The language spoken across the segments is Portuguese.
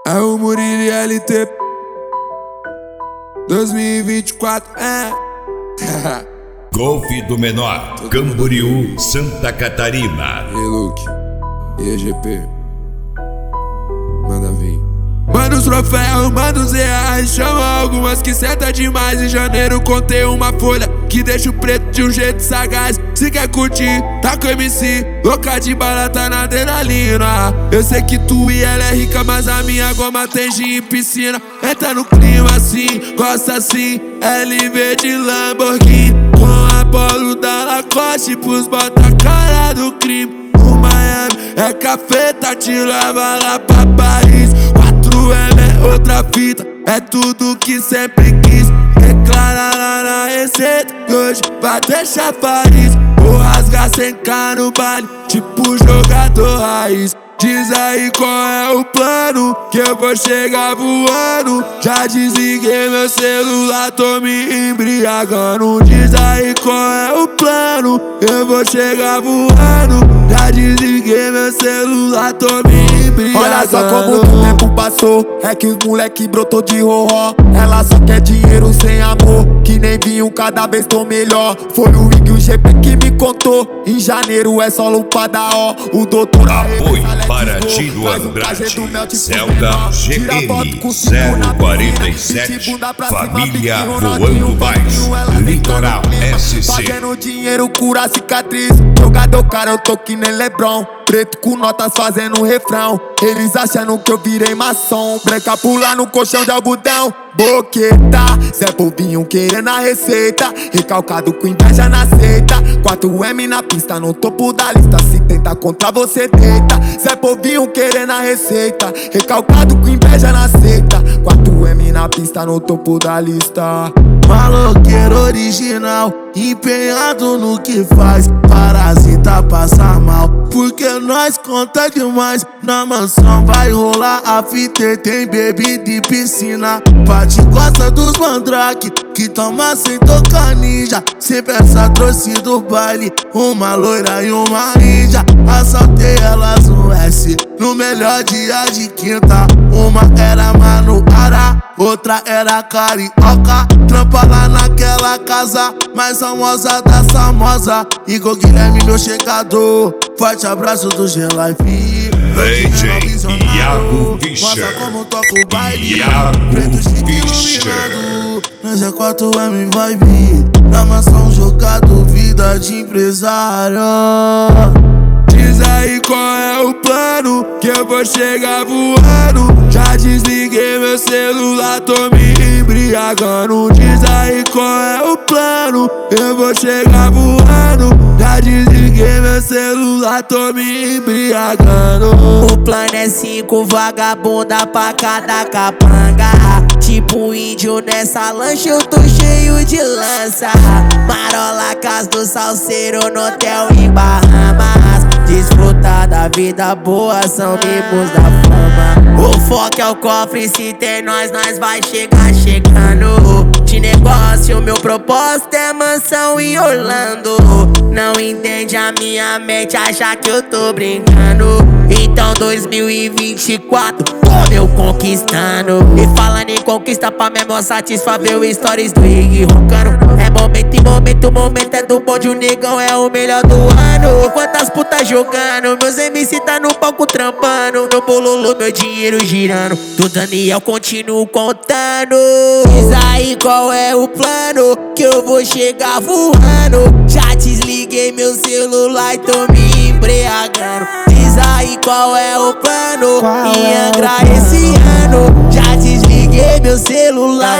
É o Murilo LT 2024, Golf do Menor, Camboriú, Santa Catarina. E Luke, e EGP, manda vir. Manda os troféus, manda os reais, chama algumas que senta demais. Em janeiro contei uma folha que deixa o preto de um jeito sagaz. Se quer curtir, tá com MC, louca de bala, tá na adrenalina. Eu sei que tu e ela é rica, mas a minha goma tem gin em piscina. Entra no clima assim, gosta assim, LV de Lamborghini, com a polo da Lacoste pros bota a cara do crime. O Miami é cafeta, te leva lá pra Paris. 4M é outra fita, é tudo que sempre quis. Declara lá na receita que hoje vai deixar Paris. Vou rasgar sem K no baile, tipo jogador raiz. Diz aí qual é o plano, que eu vou chegar voando. Já desliguei meu celular, tô me embriagando. Diz aí qual é o plano, eu vou chegar voando. Já desliguei meu celular, tô me embriagando. Olha só como o tempo passou, é que os moleque brotou de roró. Ela só quer dinheiro sem amor, que nem vinho, cada vez tô melhor. Foi o Ig e o GP que me contou, em janeiro é só lupada, ó. O doutor apoio para Tiro Andrade, Zelda GM 047, Família Voando Baixo, Litoral SC. Fazendo dinheiro cura cicatriz, jogador cara eu tô que nem Lebron. Preto com notas fazendo refrão, eles achando que eu virei maçom. Branca pula no colchão de algodão, boqueta, Zé Povinho querendo a receita, recalcado com inveja na seita. 4M na pista, no topo da lista, se tenta contra você deita. Zé Povinho querendo a receita, recalcado com inveja na seita. 4M na pista, no topo da lista. Maloqueiro original, empenhado no que faz, parasita passa mal, porque nós conta demais. Na mansão vai rolar a fita, tem bebida e piscina. Bate gosta dos mandrake, que toma sem tocar ninja. Sempre essa trouxe do baile, uma loira e uma índia. Assaltei elas no S, no melhor dia de quinta. Uma era Manuara, outra era carioca. Trampa lá naquela casa mais famosa da famosa. Igor Guilherme, meu chegador. Forte abraço do G-Life. DJ Iago Mostra Fischer. como toca o baile. Iago Preto chique Fischer. iluminado. Nós é 4M vai vir. Na mansão jogado, vida de empresário. Diz aí qual é o plano, que eu vou chegar voando. Já desliguei meu celular, tô me embriagando. Diz aí qual é o plano, eu vou chegar voando. Já desliguei meu celular, tô me embriagando. O plano é 5 vagabunda pra cada capanga. Tipo índio nessa lancha, eu tô cheio de lança. Marola, casa do salseiro no hotel em Bahamas. Desfrutar da vida boa, são mimos da fama. O foco é o cofre, se tem nós vai chegar chegando. De negócio, meu propósito é mansão em Orlando. Não entende a minha mente, acha que eu tô brincando. Então 2024, eu conquistando. E falando em conquista, pra mesmo satisfazer o stories do Ig roncando. É momento em momento, o momento é do bonde, o negão é o melhor do ano. Quantas putas jogando, meus MC tá no palco trampando. No bololô, meu dinheiro girando, do Daniel continuo contando. Diz aí qual é o plano, que eu vou chegar voando. Já desliguei meu celular e tô me embriagando. Diz aí qual é o plano, em Angra esse ano. Já desliguei meu celular.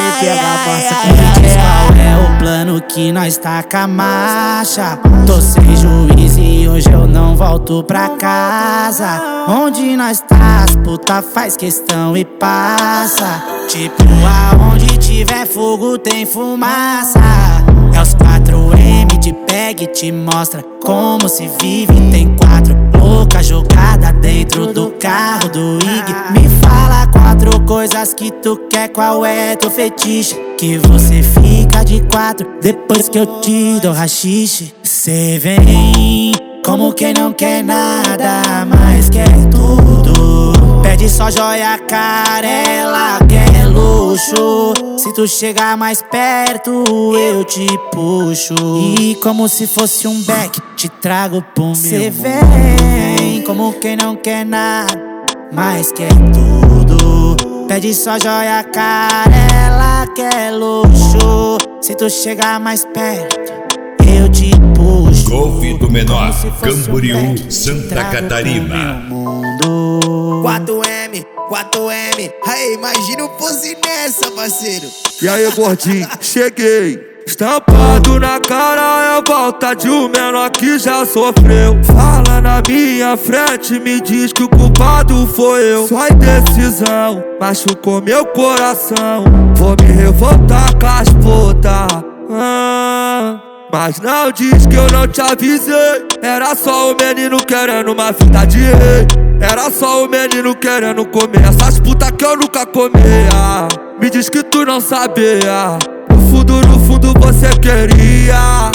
Qual é o plano que nós taca a marcha? Tô sem juiz e hoje eu não volto pra casa. Onde nós tá, as puta faz questão e passa. Tipo aonde tiver fogo tem fumaça. É os 4M te pega e te mostra como se vive. Tem 4 louca jogada dentro do carro do Ig. Me fala 4 coisas que tu quer, qual é teu fetiche? Que você fica de 4 depois que eu te dou rachixe. Cê vem como quem não quer nada, mas quer tudo. Pede só joia cara, ela quer luxo. Se tu chegar mais perto, eu te puxo. E como se fosse um beck, te trago pro meu mundo. Cê vem como quem não quer nada, mas quer tudo. Pede só joia cara, ela quer luxo. Se tu chegar mais perto, eu te puxo. Golfe do Menor, Camboriú, Santa Catarina. 4M, aí imagina eu fosse nessa, parceiro. E aí, gordinho, cheguei. Estampado na cara é a volta de um menor que já sofreu. Fala na minha frente, me diz que o culpado foi eu. Sua indecisão machucou meu coração. Vou me revoltar com as putas. Mas não diz que eu não te avisei. Era só o menino querendo uma vida de rei. Era só o menino querendo comer essas putas que eu nunca comia. Me diz que tu não sabia. No fundo você queria.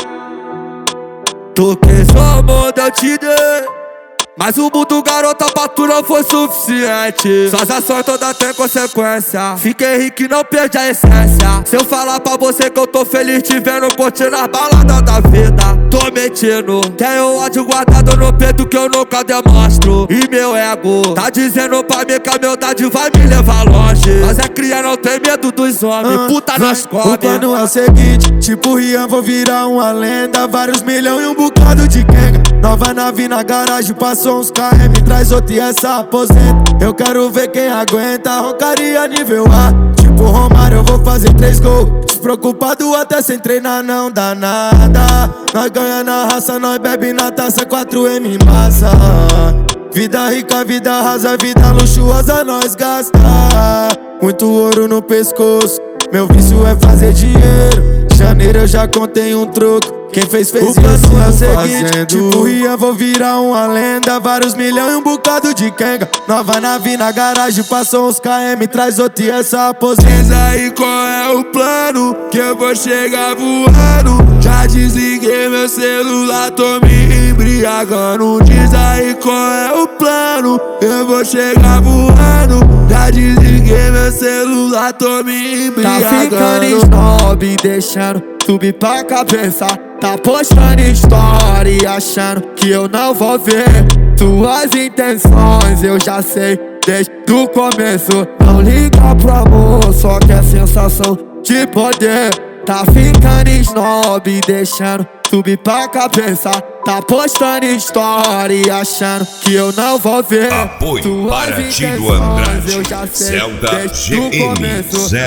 Tu quis o mundo, eu te dei. Mas o mundo, garota, pra tu não foi suficiente. Suas ações todas têm consequência. Fiquei rico e não perdi a essência. Se eu falar pra você que eu tô feliz te vendo curtindo as baladas da vida, tô mentindo. Tenho ódio guardado no peito que eu nunca demonstro. E meu ego tá dizendo pra mim que a humildade vai me levar longe. Mas é cria, não tem medo dos homens. Puta nas come. O plano é o seguinte, tipo Rian, vou virar uma lenda. Vários milhões e um bocado de quenga. Nova nave na garagem, passou uns KM, traz outro e essa aposenta. Eu quero ver quem aguenta, roncaria nível A. Tipo Romário, eu vou fazer 3 gols. Despreocupado até sem treinar, não dá nada. Nós ganha na raça, nós bebe na taça, 4M massa. Vida rica, vida rasa, vida luxuosa, nós gasta. Muito ouro no pescoço, meu vício é fazer dinheiro. Janeiro eu já contei um troco. Quem fez o plano é o seguinte, tipo Rian, vou virar uma lenda. Vários milhões e um bocado de quenga. Nova nave na garagem, passou uns KM, traz outro e essa aposenta. Diz aí qual é o plano, que eu vou chegar voando. Já desliguei meu celular, tô me embriagando. Diz aí qual é o plano, eu vou chegar voando. Já desliguei meu celular, tô me embriagando. Tá ficando snob, deixando subir pra cabeça. Tá postando story, achando que eu não vou ver suas intenções, eu já sei desde o começo. Não liga pro amor, só quer sensação de poder. Tá ficando snob, deixando subir pra cabeça. Tá postando story, achando que eu não vou ver apoio para Tiro Andrade, Zelda GM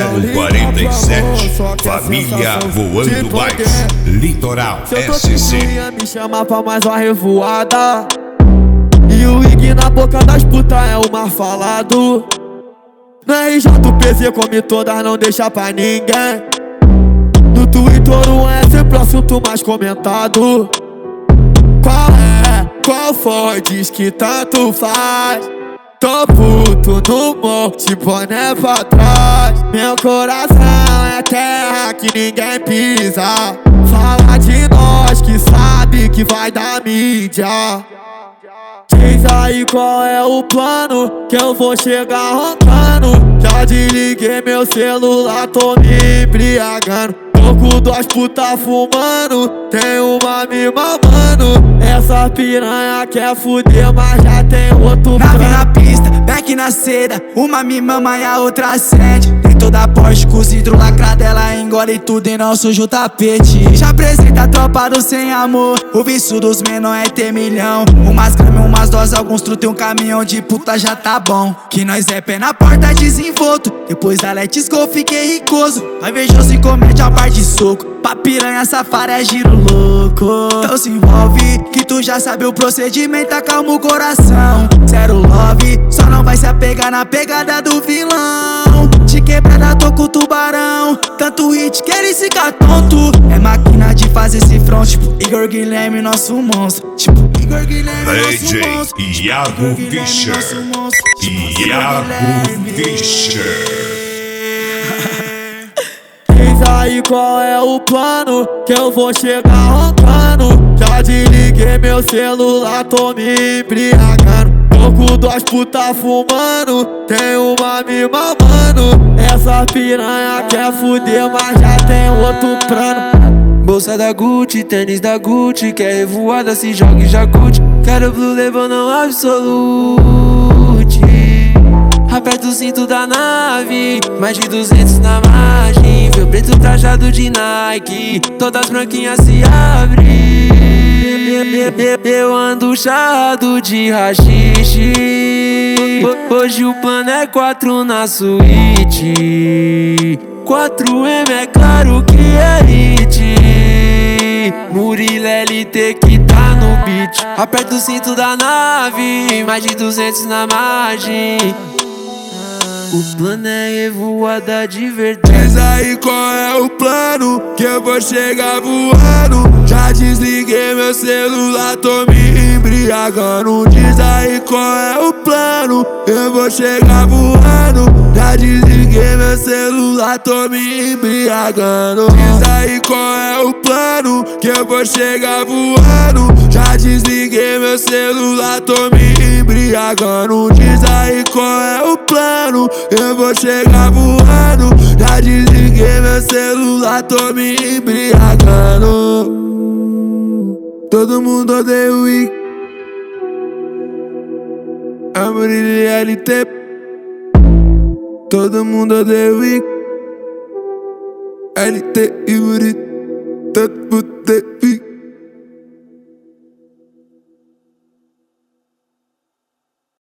047, família voando mais, Litoral SC. Me chama pra mais uma revoada. E o Ig na boca das putas é o mais falado. Na RJPZ come todas, não deixa pra ninguém. No Twitter o é sempre o assunto mais comentado. Qual foi? Diz que tanto faz. Tô puto no monte, boné pra trás. Meu coração é terra que ninguém pisa. Fala de nós que sabe que vai dar mídia. Diz aí qual é o plano, que eu vou chegar roncando. Já desliguei meu celular, tô me embriagando. Tô com 2 putas fumando, tem uma me mamando. Essa piranha quer fuder, mas já tem outro plano. Nave na pista, back na seda, uma me mama e a outra acende. Tem toda Porsche com vidro lacrado, ela engole tudo e não suja o tapete. Já apresenta a tropa do sem amor, o vício dos menor é ter milhão. Umas gramas, umas doses, alguns truta e um caminhão de puta já tá bom. Que nós é pé na porta desenvolto, depois da Let's Go fiquei ricoso. Vai invejoso e comete a parte de soco, pra piranha safara é giro louco. Então se envolve, que tu já sabe o procedimento, acalma o coração. Zero love, só não vai se apegar na pegada do vilão. De quebrada tô com o tubarão, tanto hit que ele fica tonto. É máquina de fazer esse front, tipo Igor Guilherme, nosso monstro. Tipo Igor Guilherme, nosso monstro. Iago Fischer. Iago Fischer. Diz aí qual é o plano, que eu vou chegar roncando. Já desliguei meu celular, tô me embriagando. Tô Tô com duas putas fumando, tem uma me mamando. Essa piranha quer fuder, mas já tem outro plano. Bolsa da Gucci, tênis da Gucci, quer revoada, se joga e já curte. Quero Blue Label, não absolute. Aperta o cinto da nave, mais de 200 na margem. Meu preto trajado de Nike, todas branquinhas se abrem. Eu ando charrado de rachixe. Hoje o plano é 4 na suíte. 4M é claro que é hit. Murilo LT que tá no beat. Aperta o cinto da nave, mais de 200 na margem. O plano é revoada de verdade. Diz aí qual é o plano, que eu vou chegar voando. Já desliguei meu celular, tô me embriagando. Diz aí qual é o plano, eu vou chegar voando. Já desliguei meu celular, tô me embriagando. Diz aí qual é o plano, que eu vou chegar voando. Já desliguei meu celular, tô me embriagando. Diz aí qual é o plano, eu vou chegar voando. Já desliguei meu celular, tô me embriagando. Todo mundo odeia o Wick, a Murilo LT. Todo mundo odeia o Wick, LT e Murilo. Todo mundo odeia.